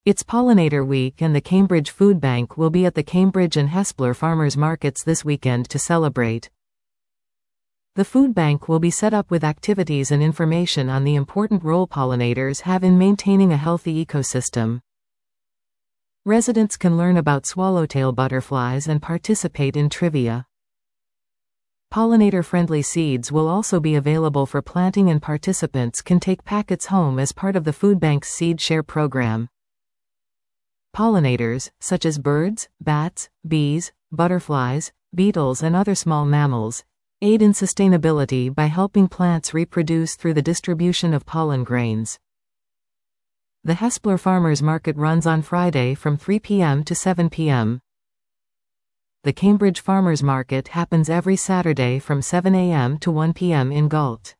It's Pollinator Week and the Cambridge Food Bank will be at the Cambridge and Hespeler Farmers Markets this weekend to celebrate. The food bank will be set up with activities and information on the important role pollinators have in maintaining a healthy ecosystem. Residents can learn about swallowtail butterflies and participate in trivia. Pollinator-friendly seeds will also be available for planting, and participants can take packets home as part of the food bank's seed share program. Pollinators, such as birds, bats, bees, butterflies, beetles and other small mammals, aid in sustainability by helping plants reproduce through the distribution of pollen grains. The Hespeler Farmers Market runs on Friday from 3 p.m. to 7 p.m. The Cambridge Farmers Market happens every Saturday from 7 a.m. to 1 p.m. in Galt.